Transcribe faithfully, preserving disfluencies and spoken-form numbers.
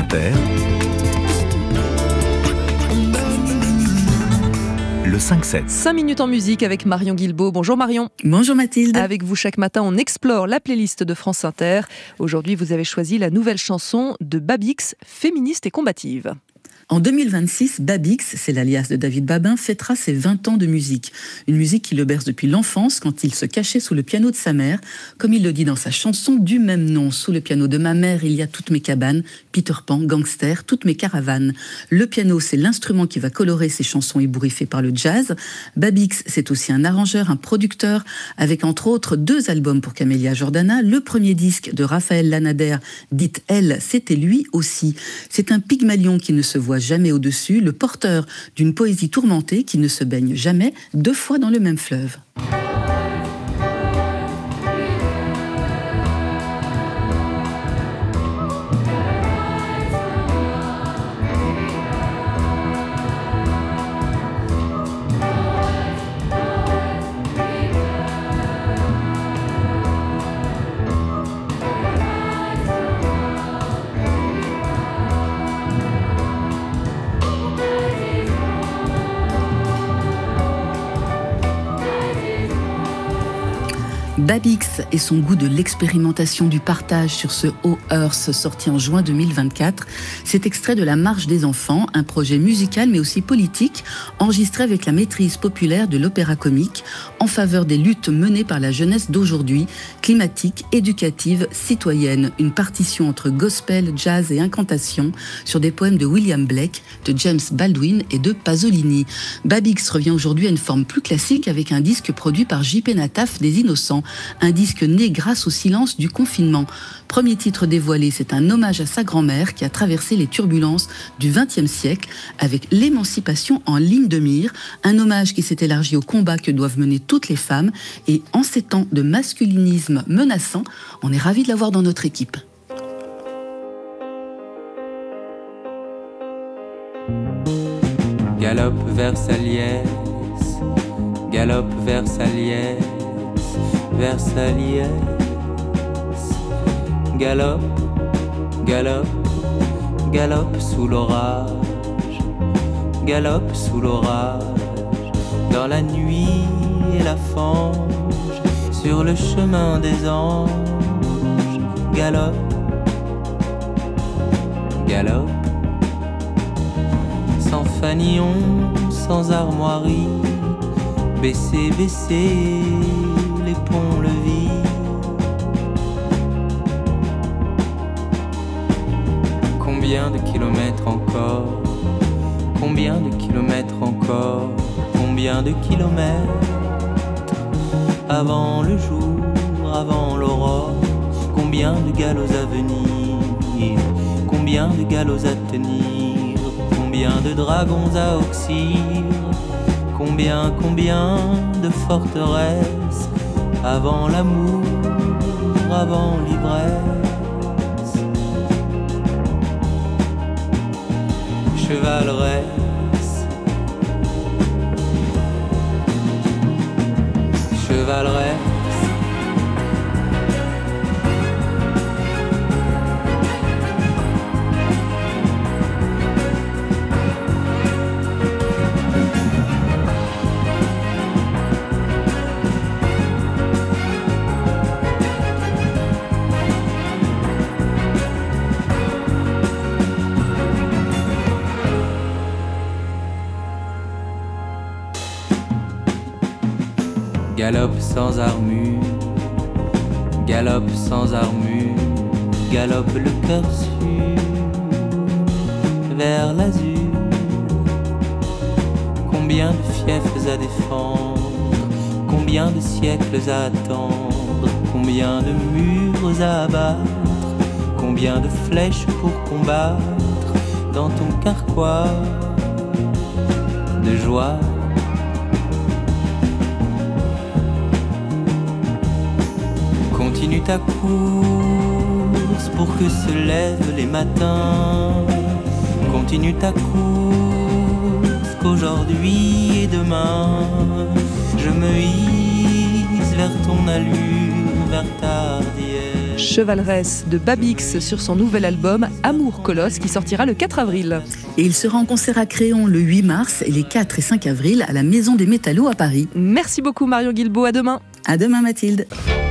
Inter, le cinq sept. cinq minutes en musique avec Marion Guilbault. Bonjour Marion. Bonjour Mathilde. Avec vous chaque matin, on explore la playlist de France Inter. Aujourd'hui, vous avez choisi la nouvelle chanson de Babix, féministe et combative. En deux mille vingt-six, Babix, c'est l'alias de David Babin, fêtera ses vingt ans de musique. Une musique qui le berce depuis l'enfance, quand il se cachait sous le piano de sa mère, comme il le dit dans sa chanson du même nom. Sous le piano de ma mère, il y a toutes mes cabanes, Peter Pan, Gangster, toutes mes caravanes. Le piano, c'est l'instrument qui va colorer ses chansons ébouriffées par le jazz. Babix, c'est aussi un arrangeur, un producteur, avec entre autres deux albums pour Camélia Jordana. Le premier disque de Raphaël Lanader, dite Elle, c'était lui aussi. C'est un Pygmalion qui ne se voit jamais au-dessus, le porteur d'une poésie tourmentée qui ne se baigne jamais deux fois dans le même fleuve. Babix et son goût de l'expérimentation du partage sur ce Oh Earth sorti en juin deux mille vingt-quatre, c'est extrait de La Marche des enfants, un projet musical mais aussi politique, enregistré avec la maîtrise populaire de l'opéra comique en faveur des luttes menées par la jeunesse d'aujourd'hui, climatique, éducative, citoyenne, une partition entre gospel, jazz et incantation sur des poèmes de William Blake, de James Baldwin et de Pasolini. Babix revient aujourd'hui à une forme plus classique avec un disque produit par J P Nataf des Innocents. Un disque né grâce au silence du confinement. Premier titre dévoilé, c'est un hommage à sa grand-mère qui a traversé les turbulences du vingtième siècle avec l'émancipation en ligne de mire. Un hommage qui s'est élargi au combat que doivent mener toutes les femmes. Et en ces temps de masculinisme menaçant, on est ravis de l'avoir dans notre équipe. Galope Versaliès, galope Versaliès, Versaliès, galope, galope, galope sous l'orage, galope sous l'orage, dans la nuit et la fange, sur le chemin des anges, galope, galope, sans fanion, sans armoirie, baissez, baissez les ponts-levis. Combien de kilomètres encore? Combien de kilomètres encore? Combien de kilomètres avant le jour, avant l'aurore? Combien de galops à venir? Combien de galops à tenir? Combien de dragons à oxyre? Combien, combien de forteresses avant l'amour, avant l'ivresse? Chevaleresse, chevaleresse, galope sans armure, galope sans armure, galope le cœur sûr vers l'azur. Combien de fiefs à défendre, combien de siècles à attendre, combien de murs à abattre, combien de flèches pour combattre dans ton carquois de joie. Continue ta course pour que se lèvent les matins. Continue ta course qu'aujourd'hui et demain je me hisse vers ton allure, vers ta hardiesse. Chevaleresse de Babix sur son nouvel album Amour Colosse qui sortira le quatre avril. Et il sera en concert à Créon le huit mars et les quatre et cinq avril à la Maison des Métallos à Paris. Merci beaucoup Marion Guilbault, à demain. À demain Mathilde.